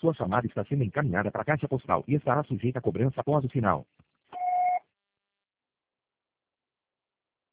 Sua chamada está sendo encaminhada para a caixa postal e estará sujeita a cobrança após o sinal.